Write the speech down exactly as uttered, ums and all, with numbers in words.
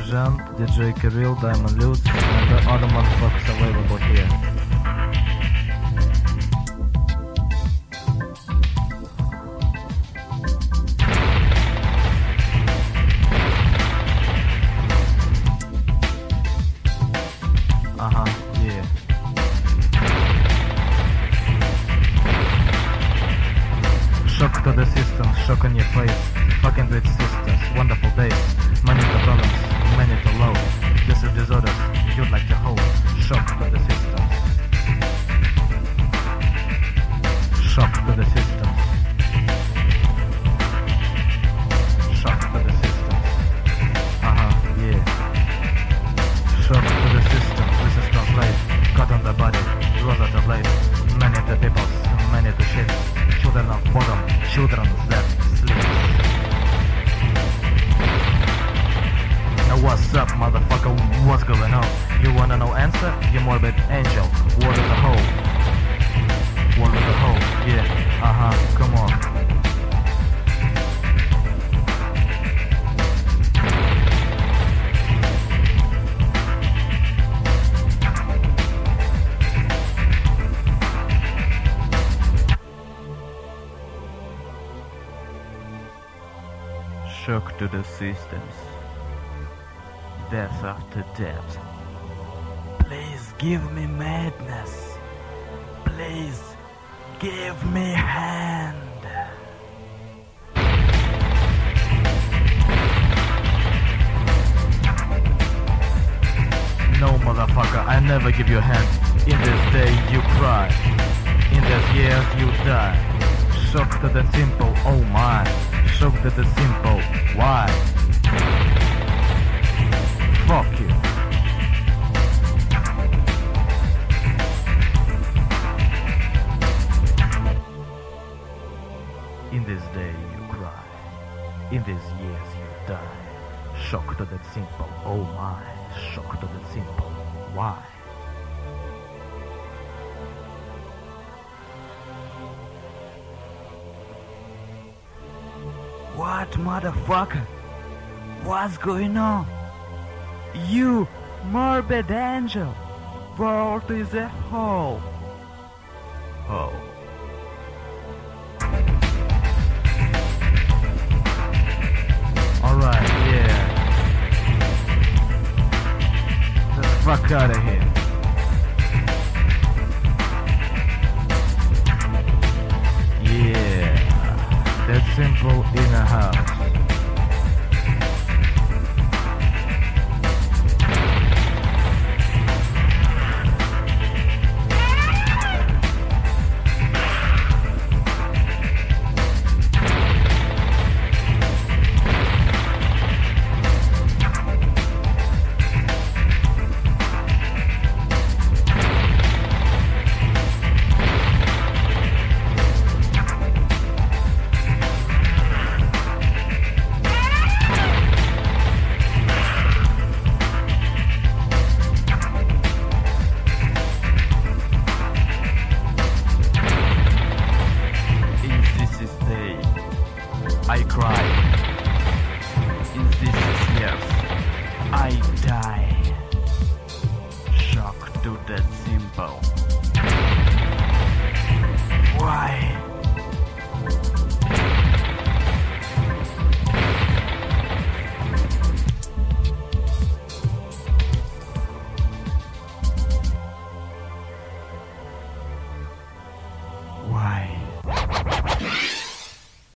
Jean, D J Kirill, Diamond Lutz, and the other motherfuckers available here. Uh-huh, yeah. Shock to the system, shock on your face. Fucking with systems, wonderful days. Many to balance, many to load. This is disorders, you'd like to hold. Shock to the systems. Shock to the systems. Shock to the systems. Uh-huh, yeah. Shock to the system, this is translate. Cut on the body, rose to blade. Many to peoples, many to shit. Children of bottom, children that sleep. Now what's up, motherfucker, what's going on? You wanna know answer? You morbid angel. What in the hole? What in the hole? Yeah, uh-huh, come on. Shock to the systems. Death after death. Please give me madness. Please give me hand. No, motherfucker, I never give you a hand. In this day you cry. In these years you die. Shock to the simple, oh my. Shock to the simple, why? Fuck you. In this day you cry. In these years you die. Shock to the simple, oh my. Shock to the simple, why? What, motherfucker? What's going on? You, morbid angel, world is a hole. Oh. Alright, yeah. Let's fuck out of here. Yeah. That's simple in a house.